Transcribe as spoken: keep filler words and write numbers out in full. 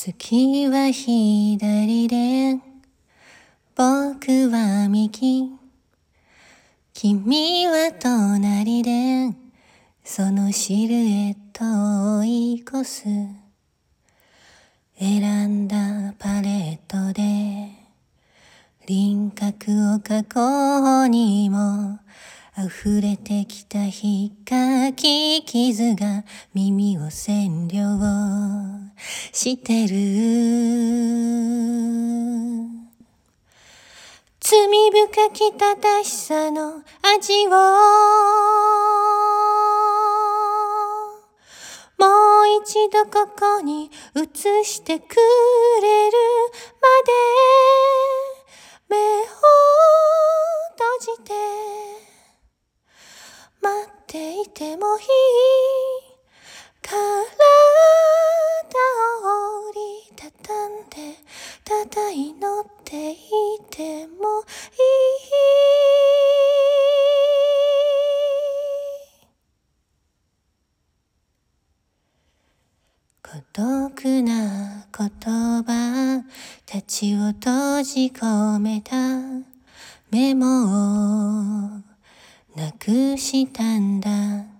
月は左で僕は右、君は隣でそのシルエットを追い越す。選んだパレットで輪郭を描こうにも溢れてきたひっかき傷が耳を占領してる。罪深き正しさの味をもう一度ここに移してくれるまで目を閉じて待っていてもいい。体を折りたたんでただ祈っていてもいい。孤独な言葉たちを閉じ込めたメモをなくしたんだ。